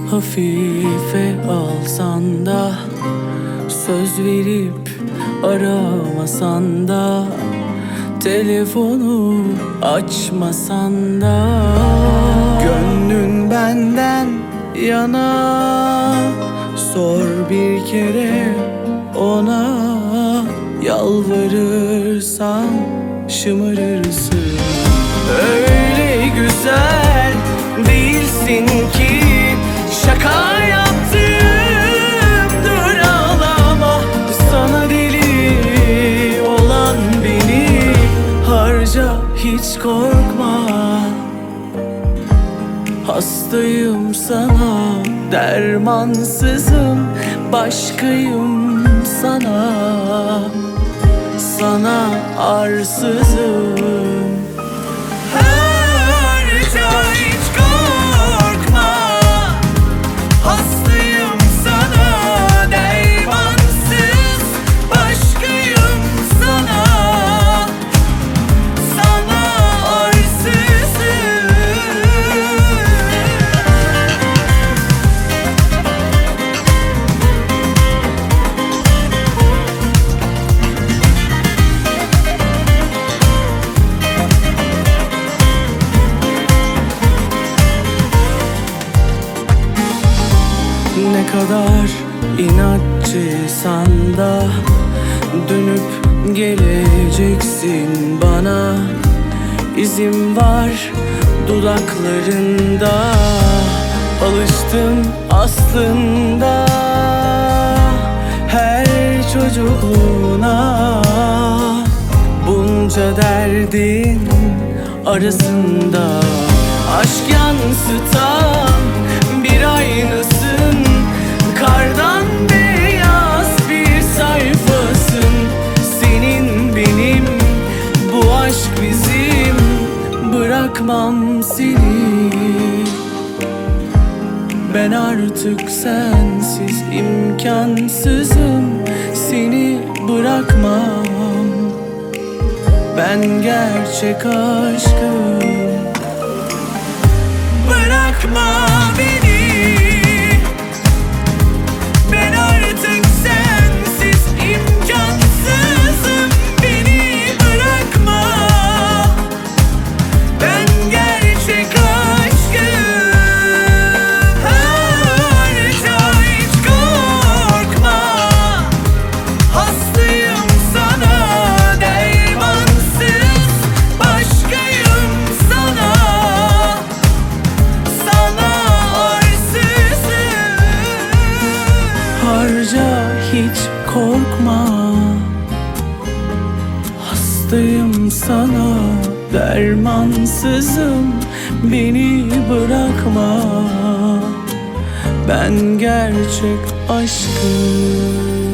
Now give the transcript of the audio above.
hafife alsan da, söz verip aramasan da, telefonu açmasan da, gönlün benden yana, sor bir kere ona. Yalvarırsan şımarırsın. Öyle güzel değilsin ki şaka yaptığımdır, ağlama. Sana deli olan beni harca, hiç korkma. Hastayım sana, dermansızım, başkayım sana. Sana arsızım. Harca, hiç korkma. Hastayım sana, dermansız, başkayım sana. Sana arsızım. Ne kadar inatçıysan da dönüp geleceksin bana. İzim var dudaklarında, alıştım aslında her çocukluğuna. Bunca derdin arasında aşk yansıtan bir aynısın. Kardan beyaz bir sayfasın. Senin benim, bu aşk bizim. Bırakmam seni. Ben artık sensiz imkansızım. Seni bırakmam. Ben gerçek aşkım. Bırakma beni. Ben artık sensiz imkansızım. Beni bırakma. Ben gerçek aşkım. Harca, hiç korkma. Hastayım sana, dermansız, başkayım sana. Sana arsızım. Harca, hiç korkma. Hastayım sana, dermansızım. Beni bırakma. Ben gerçek aşkım.